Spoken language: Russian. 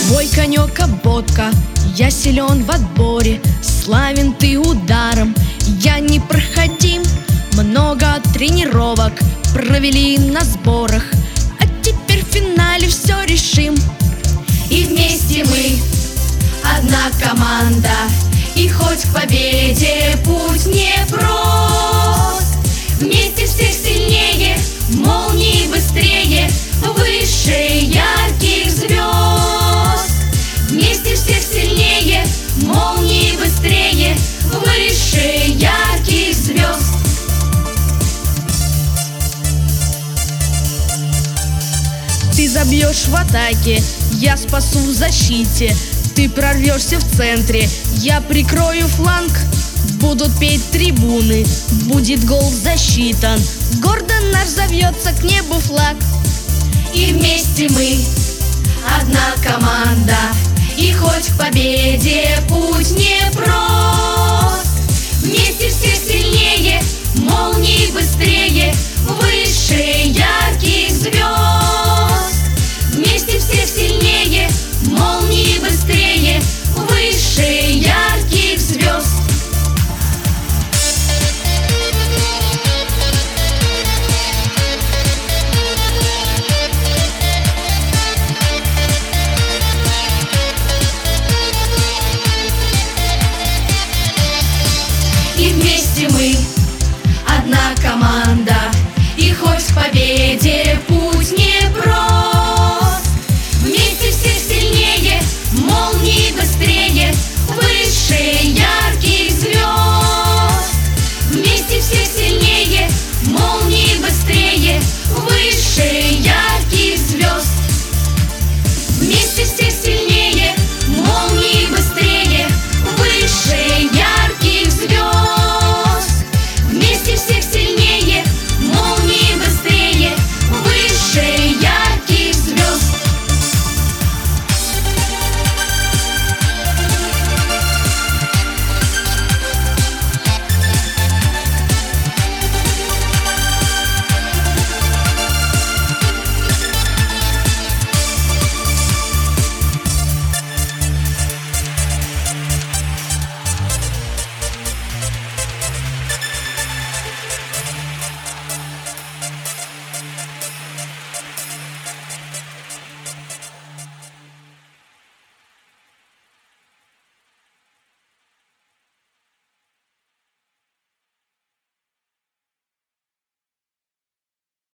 Твой конек ободка, я силен в отборе, славен ты ударом, я непроходим. Много тренировок провели на сборах, а теперь в финале все решим. И вместе мы одна команда, и хоть к победе путь не прост. Вместе всех сильнее, молнии быстрее, выше ярких звезд. Вместе всех сильнее, молнии быстрее, выше ярких звезд. Ты забьешь в атаке, я спасу в защите. Ты прорвешься в центре, я прикрою фланг. Будут петь трибуны, будет гол засчитан. Гордо наш зовется к небу флаг. И вместе мы одна команда, и хоть к победе путь не прост. Вместе все сильнее, молнии быстрее, выше ярких звезд.